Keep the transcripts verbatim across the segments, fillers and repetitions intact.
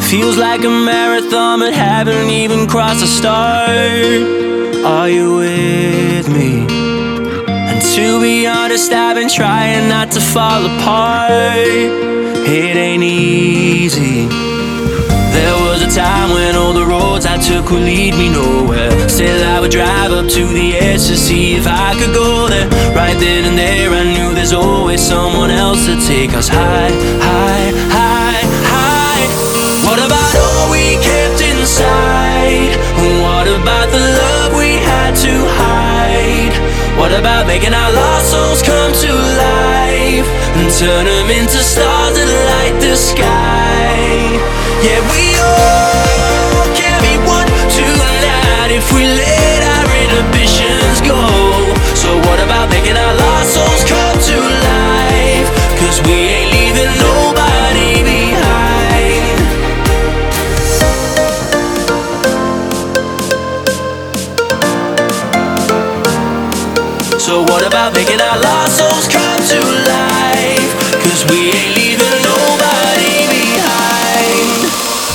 Feels like a marathon, but haven't even crossed the start. Are you with me? And to be honest, I've been trying not to fall apart. It ain't easy. There was a time when all the roads I took would lead me nowhere. Still I would drive up to the edge to see if I could go there. Right then and there I knew there's always someone else to take us high, high, high, high. What about all we kept inside? What about the love we had to hide? What about making our lost souls come to life and turn them into stars that light the sky? Yeah, we all can be one tonight if we let our inhibitions go. So what about making our lost souls come to life? Cause we ain't leaving nobody behind. So what about making our lost souls come to life? Cause we ain't leaving nobody behind.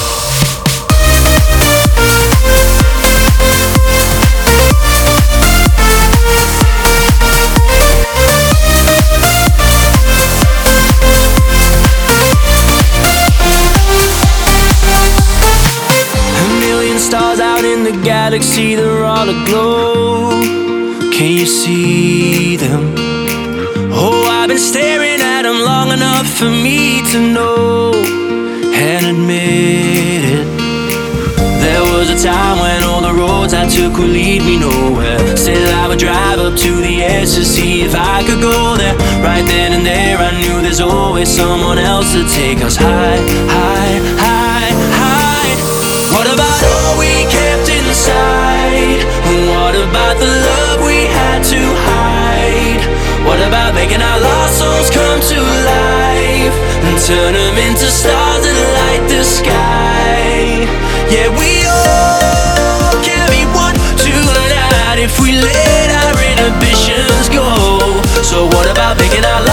A million stars out in the galaxy, they're all aglow. Can you see them? Oh, I've been staring at them long enough for me to know and admit it. There was a time when all the roads I took would lead me nowhere. Still I would drive up to the edge to see if I could go there. Right then and there I knew there's always someone else to take us high, high, high, high. What about all we kept inside? What about the love we had to hide? What about making our lost souls come to life and turn them into stars that light the sky? Yeah, we all can be one tonight if we let our inhibitions go. So what about making our